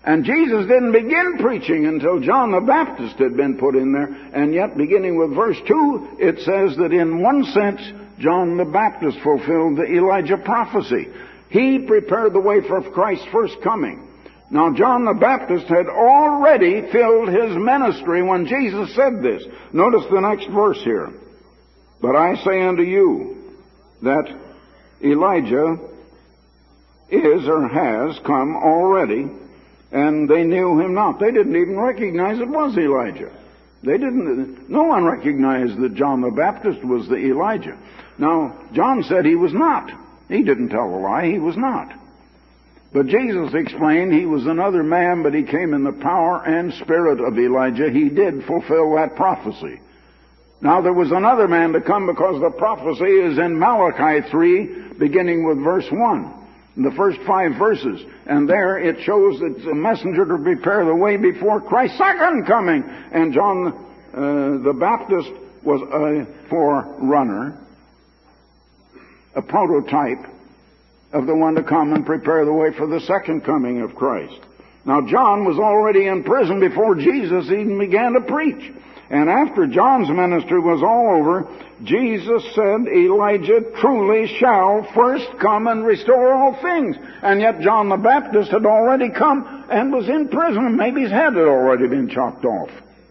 And Jesus didn't begin preaching until John the Baptist had been put in there. And yet, beginning with verse 2, it says that in one sense, John the Baptist fulfilled the Elijah prophecy. He prepared the way for Christ's first coming. Now, John the Baptist had already filled his ministry when Jesus said this. Notice the next verse here. But I say unto you that Elijah is or has come already, and they knew him not. They didn't even recognize it was Elijah. No one recognized that John the Baptist was the Elijah. Now, John said he was not. He didn't tell a lie, he was not. But Jesus explained he was another man, but he came in the power and spirit of Elijah. He did fulfill that prophecy. Now there was another man to come, because the prophecy is in Malachi 3, beginning with verse 1. The first 5 verses. And there it shows that it's a messenger to prepare the way before Christ's second coming. And John the Baptist was a forerunner, a prototype of the one to come and prepare the way for the second coming of Christ. Now John was already in prison before Jesus even began to preach. And after John's ministry was all over, Jesus said, Elijah truly shall first come and restore all things. And yet John the Baptist had already come and was in prison. Maybe his head had already been chopped off.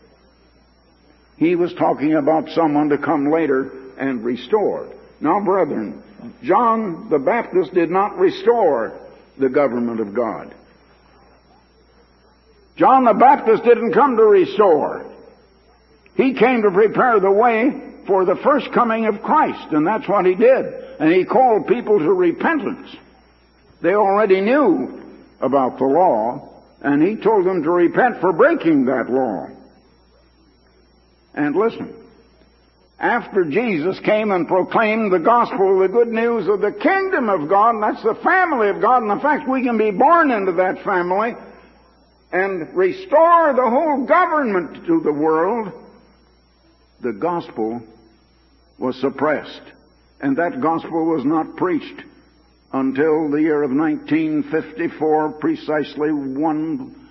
He was talking about someone to come later and restore. Now, brethren, John the Baptist did not restore the government of God. John the Baptist didn't come to restore. He came to prepare the way for the first coming of Christ, and that's what he did. And he called people to repentance. They already knew about the law, and he told them to repent for breaking that law. And listen, after Jesus came and proclaimed the gospel, the good news of the kingdom of God, and that's the family of God, and the fact we can be born into that family and restore the whole government to the world, the gospel was suppressed. And that gospel was not preached until the year of 1954, precisely 1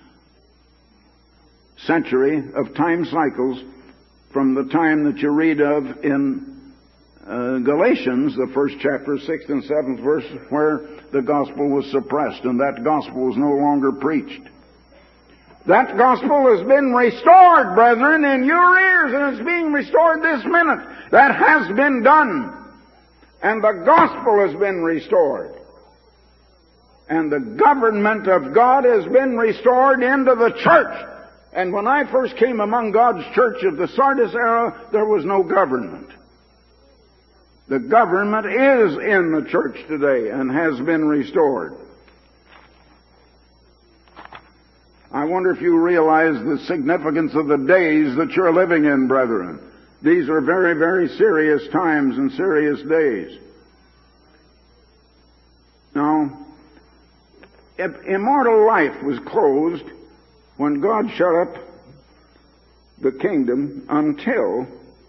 century of time cycles from the time that you read of in Galatians, the first chapter, 6th and 7th verse, where the gospel was suppressed, and that gospel was no longer preached. That gospel has been restored, brethren, in your ears, and it's being restored this minute. That has been done. And the gospel has been restored. And the government of God has been restored into the church. And when I first came among God's church of the Sardis era, there was no government. The government is in the church today and has been restored. I wonder if you realize the significance of the days that you're living in, brethren. These are very, very serious times and serious days. Now, immortal life was closed when God shut up the kingdom until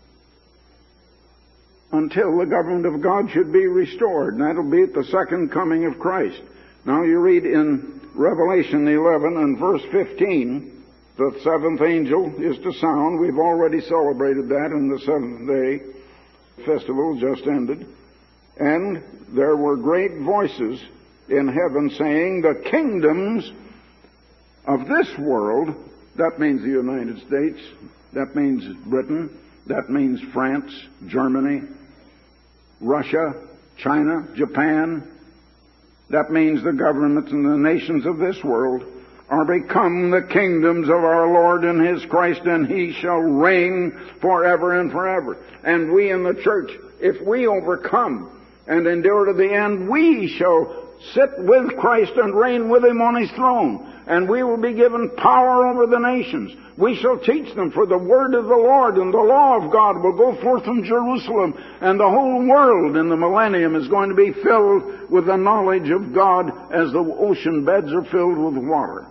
the government of God should be restored. And that'll be at the second coming of Christ. Now you read in Revelation 11 and verse 15, the seventh angel is to sound. We've already celebrated that in the seventh day festival just ended. And there were great voices in heaven saying, the kingdoms of this world, that means the United States, that means Britain, that means France, Germany, Russia, China, Japan, that means the governments and the nations of this world are become the kingdoms of our Lord and His Christ, and He shall reign forever and forever. And we in the church, if we overcome and endure to the end, we shall sit with Christ and reign with Him on His throne. And we will be given power over the nations. We shall teach them, for the word of the Lord and the law of God will go forth from Jerusalem, and the whole world in the millennium is going to be filled with the knowledge of God as the ocean beds are filled with water.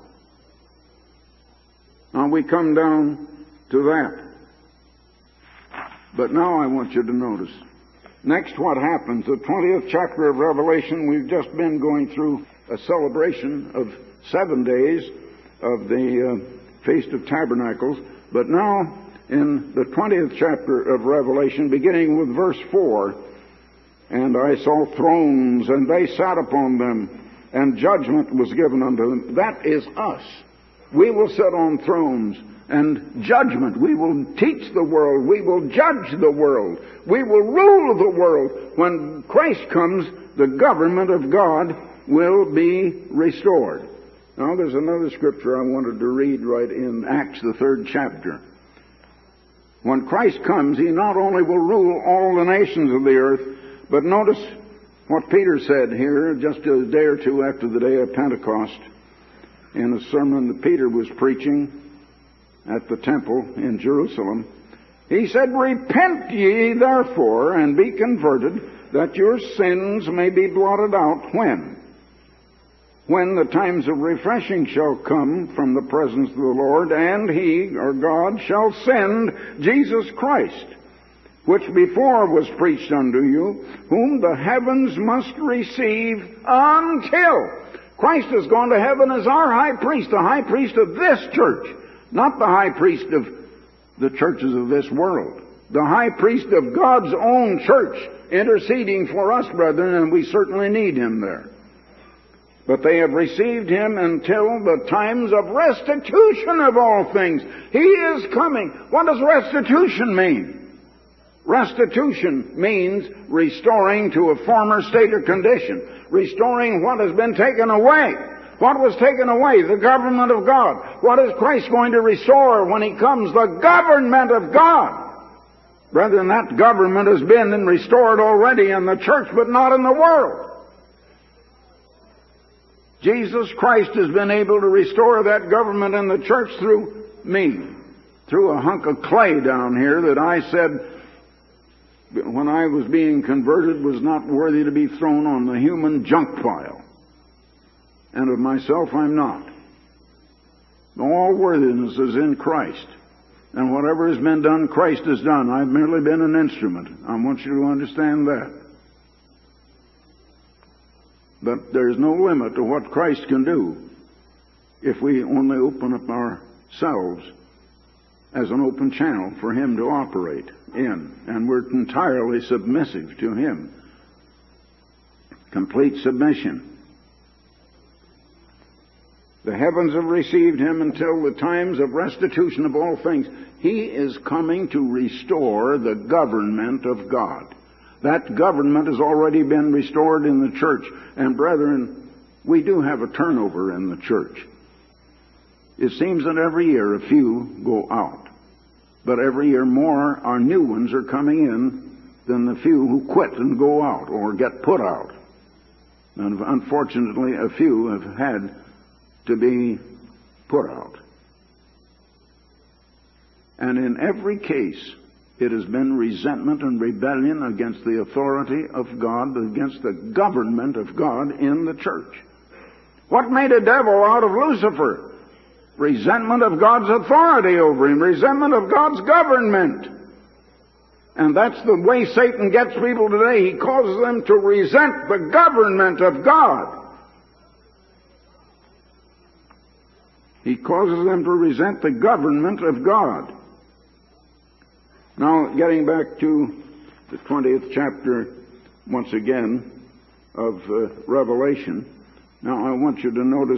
Now we come down to that. But now I want you to notice. Next, what happens? The 20th chapter of Revelation, we've just been going through a celebration of 7 days of the Feast of Tabernacles. But now, in the 20th chapter of Revelation, beginning with verse 4, and I saw thrones, and they sat upon them, and judgment was given unto them. That is us. We will sit on thrones, and judgment. We will teach the world. We will judge the world. We will rule the world. When Christ comes, the government of God will be restored. Now, there's another scripture I wanted to read right in Acts, the 3rd chapter. When Christ comes, He not only will rule all the nations of the earth, but notice what Peter said here just a day or two after the day of Pentecost in a sermon that Peter was preaching at the temple in Jerusalem. He said, "Repent ye therefore, and be converted, that your sins may be blotted out." When? When the times of refreshing shall come from the presence of the Lord, and He, or God, shall send Jesus Christ, which before was preached unto you, whom the heavens must receive until. Christ is gone to heaven as our high priest, the high priest of this church, not the high priest of the churches of this world. The high priest of God's own church, interceding for us, brethren, and we certainly need Him there. But they have received Him until the times of restitution of all things. He is coming. What does restitution mean? Restitution means restoring to a former state or condition. Restoring what has been taken away. What was taken away? The government of God. What is Christ going to restore when He comes? The government of God. Brethren, that government has been restored already in the church, but not in the world. Jesus Christ has been able to restore that government in the church through me. Through a hunk of clay down here that I said, when I was being converted, was not worthy to be thrown on the human junk pile. And of myself I'm not. All worthiness is in Christ. And whatever has been done, Christ has done. I've merely been an instrument. I want you to understand that. But there's no limit to what Christ can do if we only open up ourselves as an open channel for Him to operate in. And we're entirely submissive to Him. Complete submission. The heavens have received Him until the times of restitution of all things. He is coming to restore the government of God. That government has already been restored in the church. And brethren, we do have a turnover in the church. It seems that every year a few go out. But every year more, our new ones are coming in than the few who quit and go out or get put out. And unfortunately, a few have had to be put out. And in every case, it has been resentment and rebellion against the authority of God, against the government of God in the church. What made a devil out of Lucifer? Resentment of God's authority over him, resentment of God's government. And that's the way Satan gets people today. He causes them to resent the government of God. He causes them to resent the government of God. Now, getting back to the 20th chapter, once again, of Revelation. Now, I want you to notice,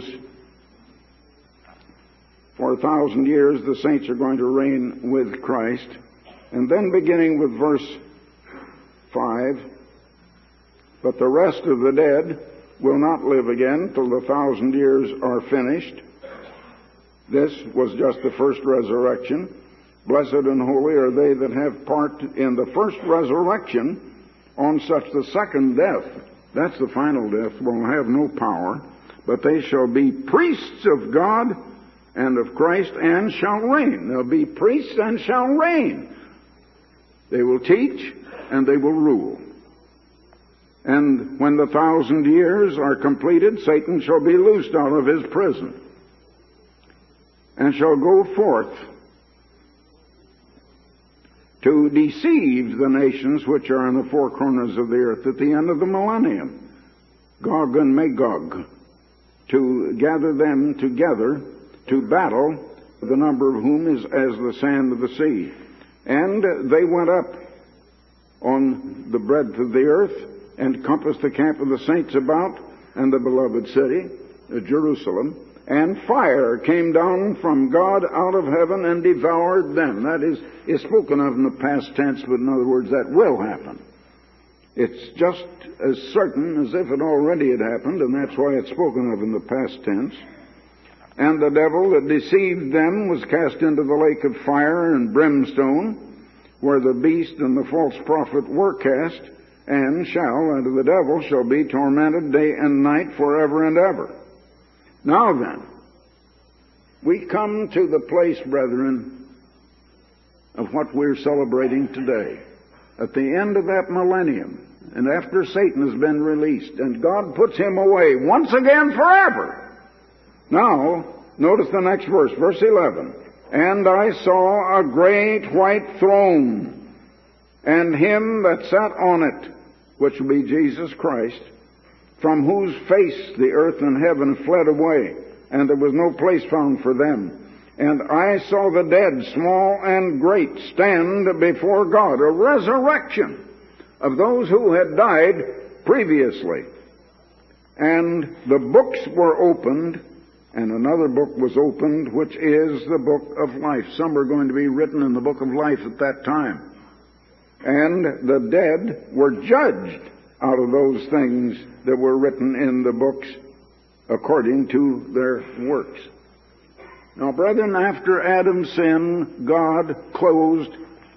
for 1,000 years, the saints are going to reign with Christ. And then beginning with verse 5, but the rest of the dead will not live again till the 1,000 years are finished. This was just the first resurrection. Blessed and holy are they that have part in the first resurrection. On such the second death, that's the final death, will have no power, but they shall be priests of God and of Christ and shall reign. They'll be priests and shall reign. They will teach and they will rule. And when the 1,000 years are completed, Satan shall be loosed out of his prison and shall go forth to deceive the nations which are in the four corners of the earth at the end of the millennium, Gog and Magog, to gather them together to battle, the number of whom is as the sand of the sea. And they went up on the breadth of the earth, and compassed the camp of the saints about, and the beloved city, Jerusalem. And fire came down from God out of heaven and devoured them. That is spoken of in the past tense, but in other words, that will happen. It's just as certain as if it already had happened, and that's why it's spoken of in the past tense. And the devil that deceived them was cast into the lake of fire and brimstone, where the beast and the false prophet were cast, and the devil shall be tormented day and night forever and ever. Now then, we come to the place, brethren, of what we're celebrating today. At the end of that millennium, and after Satan has been released, and God puts him away once again forever. Now, notice the next verse, verse 11. And I saw a great white throne, and him that sat on it, which will be Jesus Christ, from whose face the earth and heaven fled away, and there was no place found for them. And I saw the dead, small and great, stand before God, a resurrection of those who had died previously. And the books were opened, and another book was opened, which is the book of life. Some are going to be written in the book of life at that time. And the dead were judged out of those things that were written in the books according to their works. Now, brethren, after Adam's sin, God closed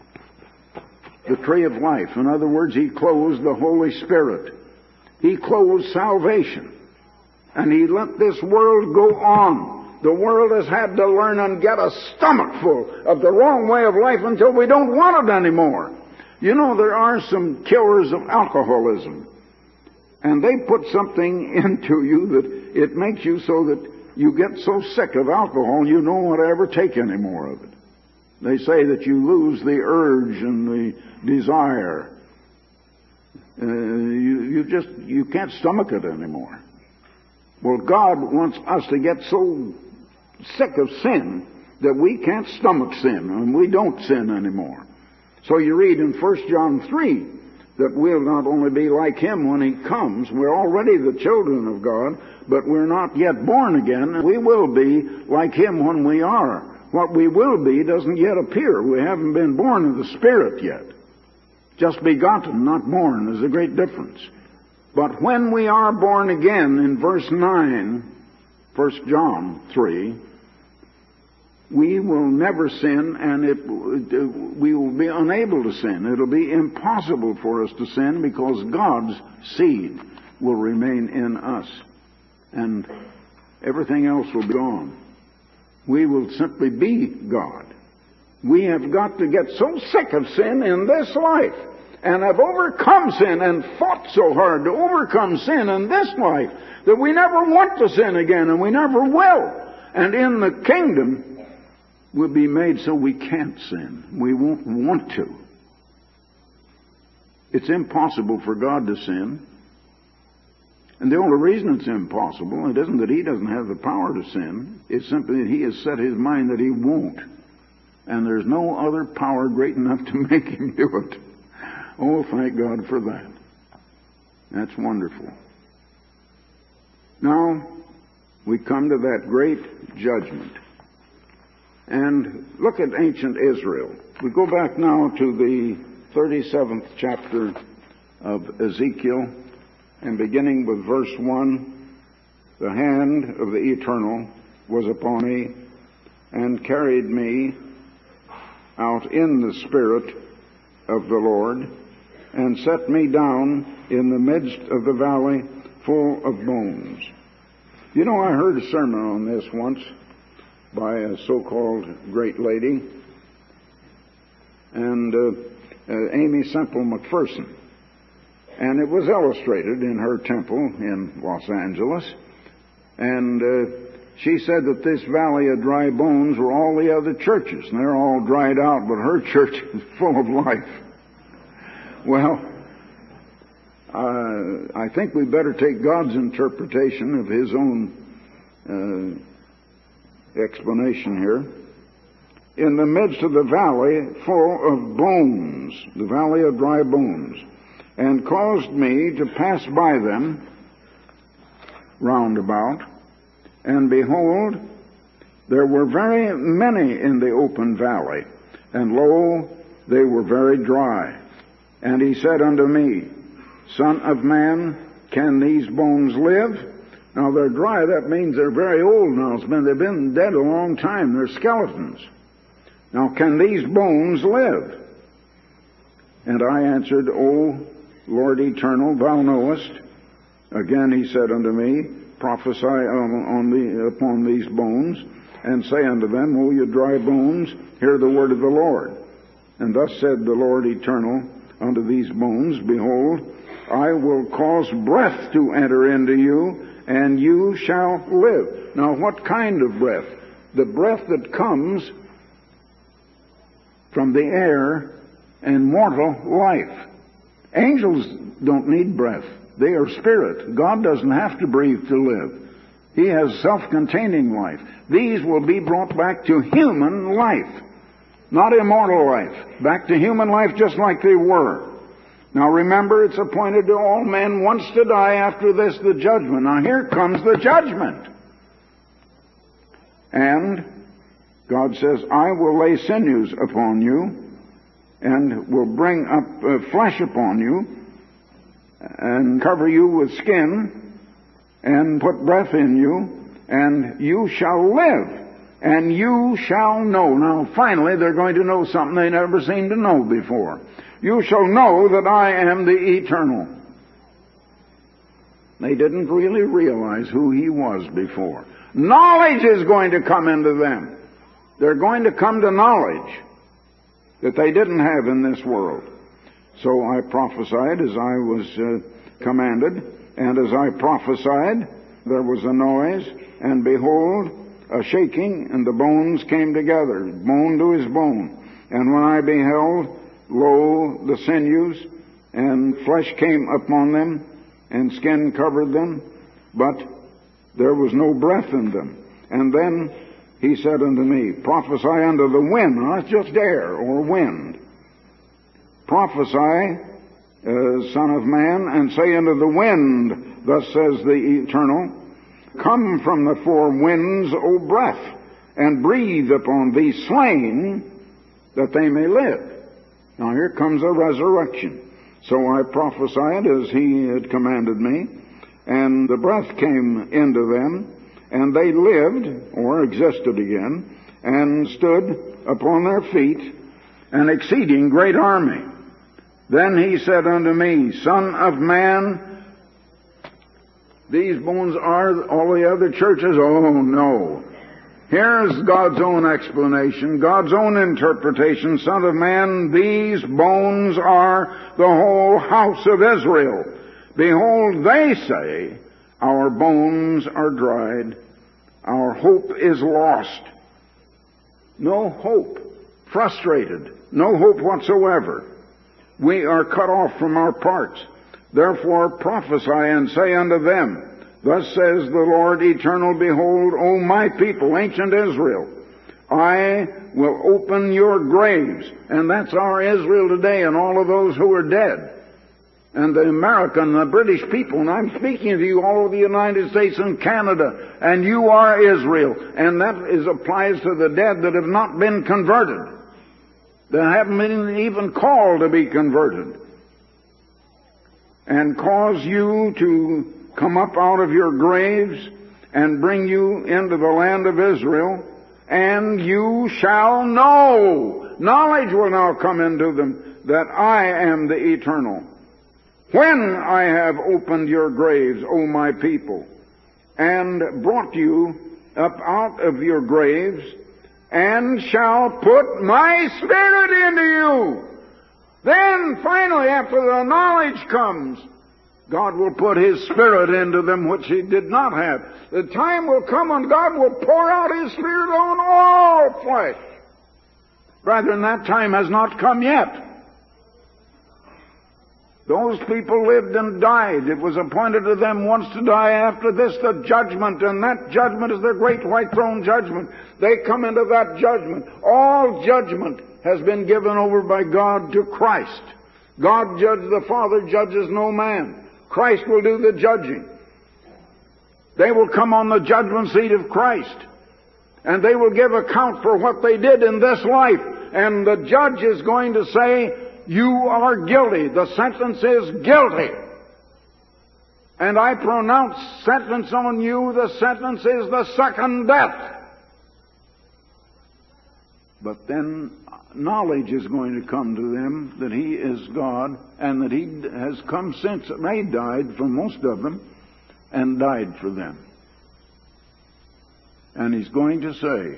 the tree of life. In other words, He closed the Holy Spirit. He closed salvation. And He let this world go on. The world has had to learn and get a stomachful of the wrong way of life until we don't want it anymore. You know, there are some killers of alcoholism. And they put something into you that it makes you so that you get so sick of alcohol you don't want to ever take any more of it. They say that you lose the urge and the desire. You can't stomach it anymore. Well, God wants us to get so sick of sin that we can't stomach sin, and we don't sin anymore. So you read in 1 John 3 that we'll not only be like Him when He comes, we're already the children of God, but we're not yet born again. We will be like Him when we are. What we will be doesn't yet appear. We haven't been born of the Spirit yet. Just begotten, not born. There's a great difference. But when we are born again, in verse 9, 1 John 3, we will never sin, and we will be unable to sin. It'll be impossible for us to sin because God's seed will remain in us, and everything else will be gone. We will simply be God. We have got to get so sick of sin in this life, and have overcome sin and fought so hard to overcome sin in this life, that we never want to sin again, and we never will. And in the kingdom, we'll be made so we can't sin. We won't want to. It's impossible for God to sin. And the only reason it's impossible, it isn't that He doesn't have the power to sin. It's simply that He has set His mind that He won't. And there's no other power great enough to make Him do it. Oh, thank God for that. That's wonderful. Now, we come to that great judgment. And look at ancient Israel. We go back now to the 37th chapter of Ezekiel, and beginning with verse 1, the hand of the Eternal was upon me, and carried me out in the Spirit of the Lord, and set me down in the midst of the valley full of bones. You know, I heard a sermon on this once by a so-called great lady, and Amy Semple McPherson. And it was illustrated in her temple in Los Angeles. And she said that this valley of dry bones were all the other churches, and they're all dried out, but her church is full of life. Well, I think we better take God's interpretation of His own explanation here. In the midst of the valley full of bones, the valley of dry bones, and caused me to pass by them round about, and behold, there were very many in the open valley, and lo, they were very dry. And he said unto me, Son of man, can these bones live? Now they're dry, that means they're very old now. They've been dead a long time. They're skeletons. Now can these bones live? And I answered, O Lord eternal, thou knowest. Again he said unto me, Prophesy upon these bones, and say unto them, O you dry bones, hear the word of the Lord. And thus said the Lord eternal unto these bones, Behold, I will cause breath to enter into you, and you shall live. Now what kind of breath? The breath that comes from the air and mortal life. Angels don't need breath. They are spirit. God doesn't have to breathe to live. He has self-containing life. These will be brought back to human life, not immortal life. Back to human life just like they were. Now remember, it's appointed to all men once to die, after this the judgment. Now here comes the judgment. And God says, I will lay sinews upon you, and will bring up flesh upon you, and cover you with skin, and put breath in you, and you shall live, and you shall know. Now finally they're going to know something they never seemed to know before. You shall know that I am the Eternal. They didn't really realize who He was before. Knowledge is going to come into them. They're going to come to knowledge that they didn't have in this world. So I prophesied as I was commanded, and as I prophesied, there was a noise, and behold, a shaking, and the bones came together, bone to his bone. And when I beheld, lo, the sinews, and flesh came upon them, and skin covered them, but there was no breath in them. And then he said unto me, Prophesy unto the wind. Now that's just air or wind. Prophesy, Son of man, and say unto the wind, Thus says the Eternal, Come from the four winds, O breath, and breathe upon these slain, that they may live. Now here comes a resurrection. So I prophesied as he had commanded me, and the breath came into them, and they lived, or existed again, and stood upon their feet, an exceeding great army. Then he said unto me, Son of man, these bones are all the other churches? Oh, no. Here's God's own explanation, God's own interpretation. Son of man, these bones are the whole house of Israel. Behold, they say, Our bones are dried. Our hope is lost. No hope. Frustrated. No hope whatsoever. We are cut off from our parts. Therefore prophesy and say unto them, Thus says the Lord eternal, Behold, O my people, ancient Israel, I will open your graves. And that's our Israel today and all of those who are dead. And the American, the British people, and I'm speaking to you all over the United States and Canada, and you are Israel. And that applies to the dead that have not been converted, that haven't been even called to be converted. And cause you to come up out of your graves and bring you into the land of Israel, and you shall know. Knowledge will now come into them that I am the Eternal. When I have opened your graves, O my people, and brought you up out of your graves, and shall put my Spirit into you. Then, finally, after the knowledge comes, God will put His Spirit into them, which He did not have. The time will come when God will pour out His Spirit on all flesh. Brethren, that time has not come yet. Those people lived and died. It was appointed to them once to die, after this the judgment, and that judgment is the great white throne judgment. They come into that judgment. All judgment has been given over by God to Christ. God the Father judges no man. Christ will do the judging. They will come on the judgment seat of Christ, and they will give account for what they did in this life. And the judge is going to say, you are guilty. The sentence is guilty. And I pronounce sentence on you. The sentence is the second death. But then knowledge is going to come to them that He is God, and that He has come since they died, for most of them, and died for them. And He's going to say,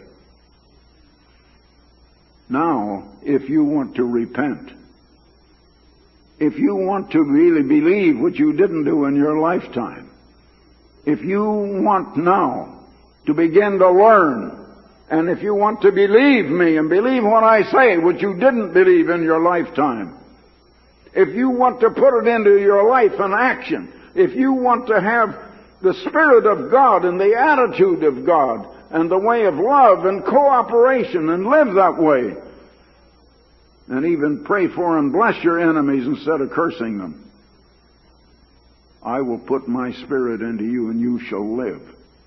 now, if you want to repent, if you want to really believe what you didn't do in your lifetime, if you want now to begin to learn, and if you want to believe me and believe what I say, what you didn't believe in your lifetime, if you want to put it into your life in action, if you want to have the Spirit of God and the attitude of God and the way of love and cooperation and live that way, and even pray for and bless your enemies instead of cursing them, I will put my Spirit into you and you shall live.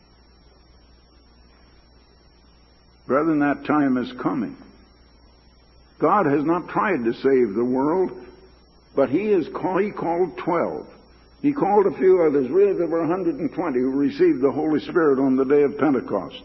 Brethren, that time is coming. God has not tried to save the world, but He called 12. He called a few others. Really, there were 120 who received the Holy Spirit on the day of Pentecost.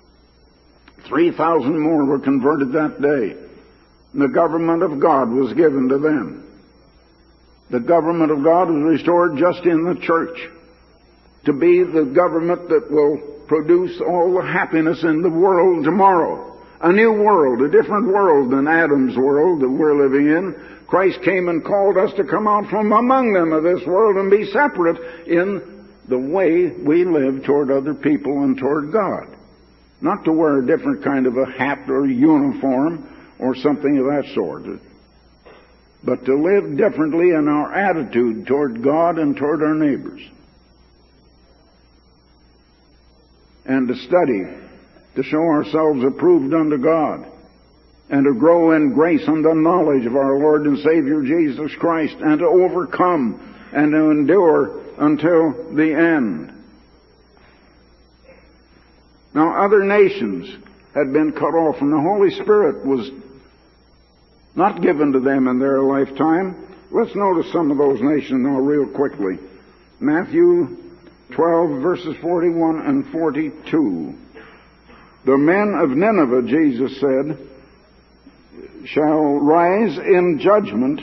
3,000 more were converted that day. The government of God was given to them. The government of God was restored just in the church, to be the government that will produce all the happiness in the world tomorrow. A new world, a different world than Adam's world that we're living in. Christ came and called us to come out from among them of this world and be separate in the way we live toward other people and toward God. Not to wear a different kind of a hat or uniform or something of that sort, but to live differently in our attitude toward God and toward our neighbors. And to study, to show ourselves approved unto God, and to grow in grace and the knowledge of our Lord and Savior Jesus Christ, and to overcome and to endure until the end. Now, other nations had been cut off, and the Holy Spirit was not given to them in their lifetime. Let's notice some of those nations now real quickly. Matthew 12, verses 41 and 42. The men of Nineveh, Jesus said, shall rise in judgment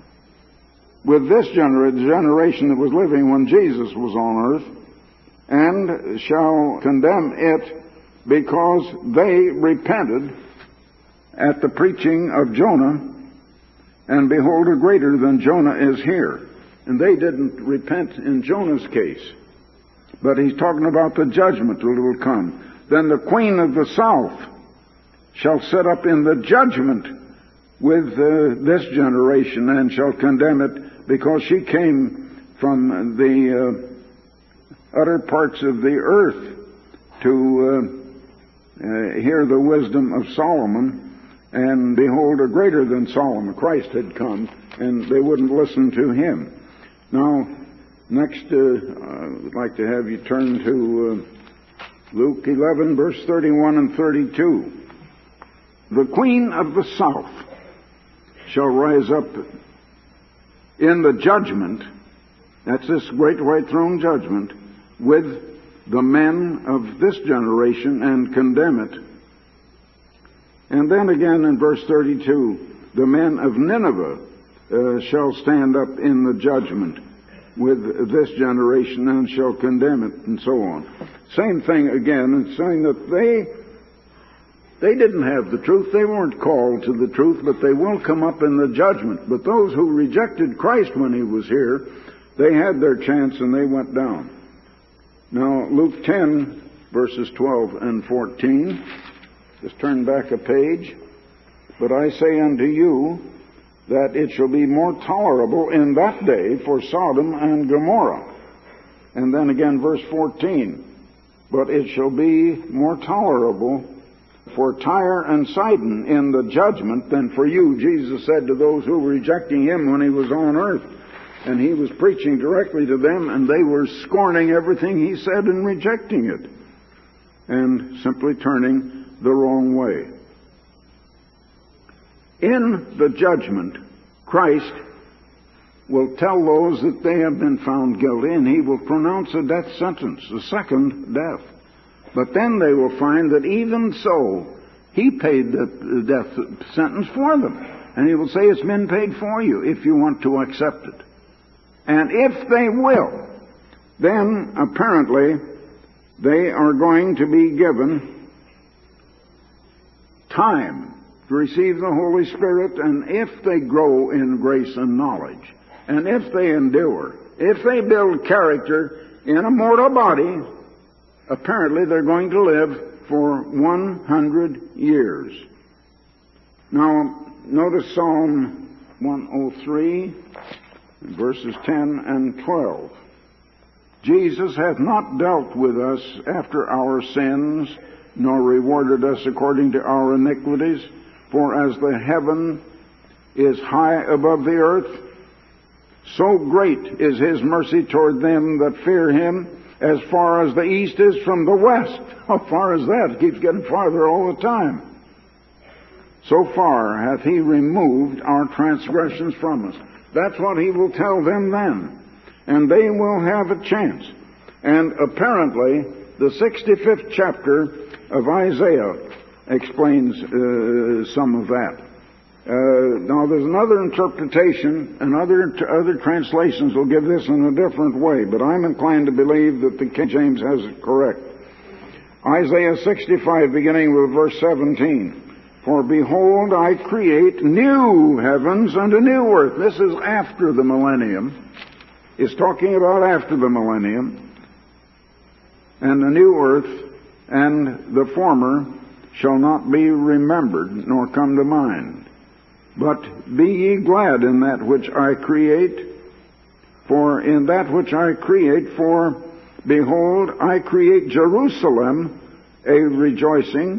with this generation that was living when Jesus was on earth, and shall condemn it because they repented at the preaching of Jonah, and behold, a greater than Jonah is here. And they didn't repent in Jonah's case, but he's talking about the judgment that will come. Then the queen of the south shall sit up in the judgment with this generation, and shall condemn it, because she came from the utter parts of the earth to hear the wisdom of Solomon. And behold, a greater than Solomon, Christ, had come, and they wouldn't listen to him. Now, next, I'd like to have you turn to Luke 11, verse 31 and 32. The queen of the south shall rise up in the judgment, that's this great white throne judgment, with the men of this generation, and condemn it. And then again in verse 32, the men of Nineveh shall stand up in the judgment with this generation, and shall condemn it, and so on. Same thing again. It's saying that they didn't have the truth. They weren't called to the truth, but they will come up in the judgment. But those who rejected Christ when he was here, they had their chance and they went down. Now, Luke 10, verses 12 and 14. Just turn back a page. But I say unto you that it shall be more tolerable in that day for Sodom and Gomorrah. And then again, verse 14, but it shall be more tolerable for Tyre and Sidon in the judgment than for you, Jesus said to those who were rejecting him when he was on earth. And he was preaching directly to them, and they were scorning everything he said and rejecting it, and simply turning the wrong way. In the judgment, Christ will tell those that they have been found guilty, and he will pronounce a death sentence, a second death. But then they will find that even so, he paid the death sentence for them. And he will say, it's been paid for you if you want to accept it. And if they will, then apparently they are going to be given time to receive the Holy Spirit, and if they grow in grace and knowledge, and if they endure, if they build character in a mortal body, apparently they're going to live for 100 years. Now, notice Psalm 103, verses 10 and 12. Jesus hath not dealt with us after our sins, nor rewarded us according to our iniquities. For as the heaven is high above the earth, so great is his mercy toward them that fear him. As far as the east is from the west. How far is that? It keeps getting farther all the time. So far hath he removed our transgressions from us. That's what he will tell them then. And they will have a chance. And apparently, the 65th chapter of Isaiah explains some of that. Now, there's another interpretation, and other translations will give this in a different way, but I'm inclined to believe that the King James has it correct. Isaiah 65, beginning with verse 17. For behold, I create new heavens and a new earth. This is after the millennium. It's talking about after the millennium. And the new earth and the former shall not be remembered, nor come to mind. But be ye glad in that which I create, for in that which I create, for behold, I create Jerusalem a rejoicing,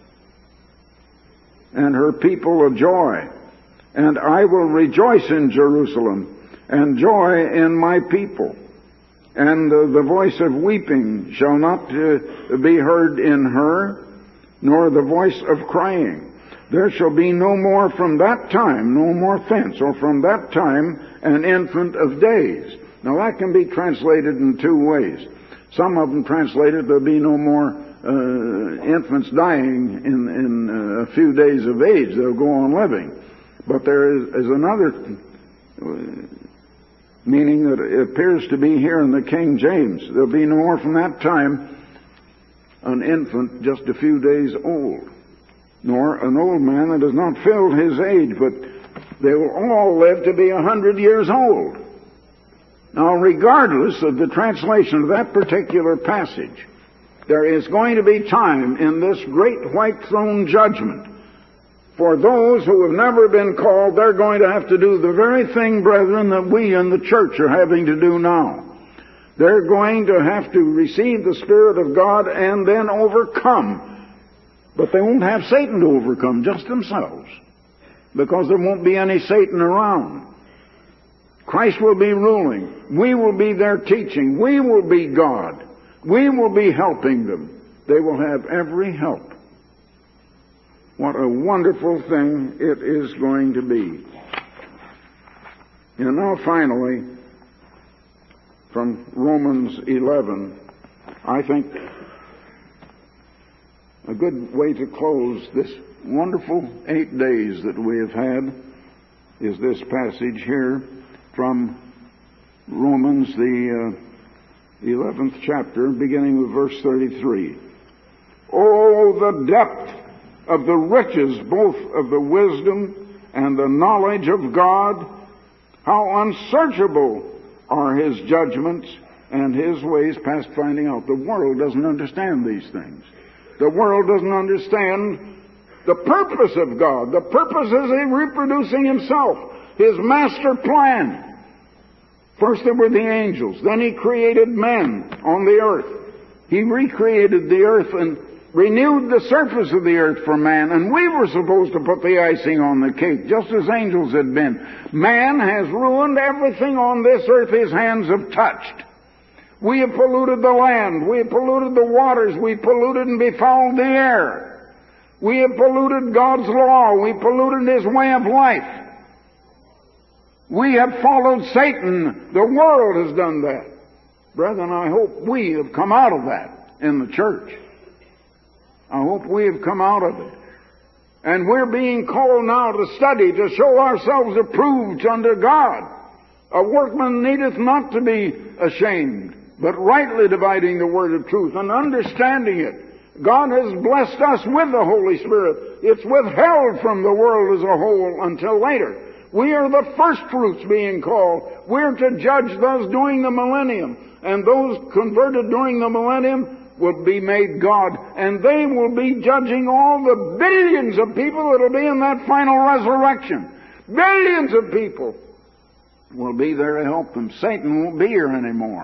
and her people a joy. And I will rejoice in Jerusalem, and joy in my people. And the voice of weeping shall not be heard in her, nor the voice of crying. There shall be no more from that time, no more thence, or from that time an infant of days. Now that can be translated in two ways. Some of them translated there'll be no more infants dying in a few days of age. They'll go on living. But there is another meaning that it appears to be here in the King James. There'll be no more from that time an infant just a few days old, nor an old man that has not filled his age, but they will all live to be 100 years old. Now, regardless of the translation of that particular passage, there is going to be time in this great white throne judgment for those who have never been called. They're going to have to do the very thing, brethren, that we in the church are having to do now. They're going to have to receive the Spirit of God and then overcome. But they won't have Satan to overcome, just themselves, because there won't be any Satan around. Christ will be ruling. We will be there teaching. We will be God. We will be helping them. They will have every help. What a wonderful thing it is going to be. And now finally, from Romans 11, I think a good way to close this wonderful 8 days that we have had is this passage here from Romans, the 11th chapter, beginning with verse 33. Oh, the depth of the riches, both of the wisdom and the knowledge of God! How unsearchable are his judgments and his ways past finding out. The world doesn't understand these things. The world doesn't understand The purpose of God. The purpose is He reproducing Himself. His master plan. First there were the angels. Then He created men on the earth. He recreated the earth and renewed the surface of the earth for man. And we were supposed to put the icing on the cake, just as angels had been. Man has ruined everything on this earth His hands have touched. We have polluted the land. We have polluted the waters. We polluted and befouled the air. We have polluted God's law. We polluted His way of life. We have followed Satan. The world has done that. Brethren, I hope we have come out of that in the church. I hope we have come out of it. And we're being called now to study, to show ourselves approved unto God. A workman needeth not to be ashamed, but rightly dividing the word of truth and understanding it. God has blessed us with the Holy Spirit. It's withheld from the world as a whole until later. We are the first fruits being called. We're to judge those during the millennium. And those converted during the millennium will be made God. And they will be judging all the billions of people that will be in that final resurrection. Billions of people will be there to help them. Satan won't be here anymore.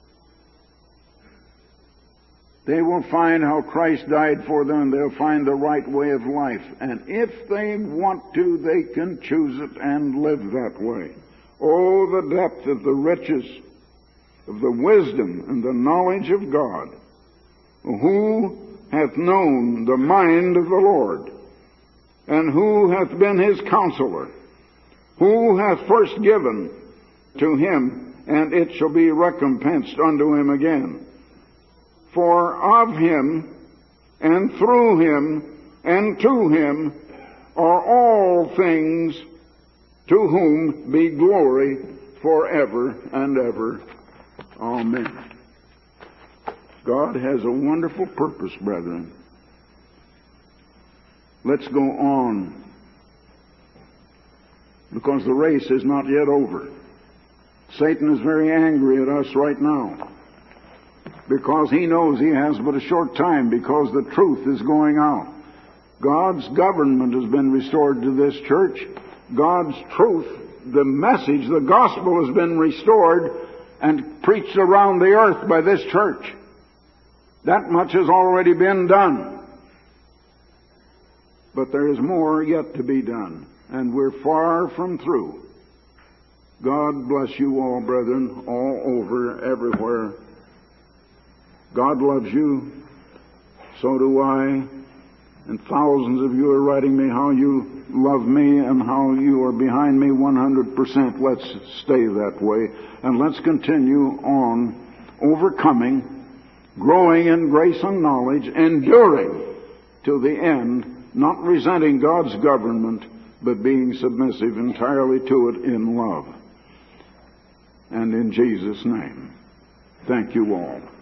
They will find how Christ died for them. They'll find the right way of life. And if they want to, they can choose it and live that way. Oh, the depth of the riches of the wisdom and the knowledge of God. Who hath known the mind of the Lord? And who hath been His counselor? Who hath first given to Him, and it shall be recompensed unto him again? For of Him, and through Him, and to Him are all things, to whom be glory forever and ever. Amen. God has a wonderful purpose, brethren. Let's go on, because the race is not yet over. Satan is very angry at us right now, because he knows he has but a short time, because the truth is going out. God's government has been restored to this church. God's truth, the message, the gospel has been restored and preached around the earth by this church. That much has already been done. But there is more yet to be done, and we're far from through. God bless you all, brethren, all over, everywhere. God loves you. So do I. And thousands of you are writing me how you love me and how you are behind me 100%. Let's stay that way. And let's continue on overcoming, growing in grace and knowledge, enduring to the end, not resenting God's government, but being submissive entirely to it in love. And in Jesus' name, thank you all.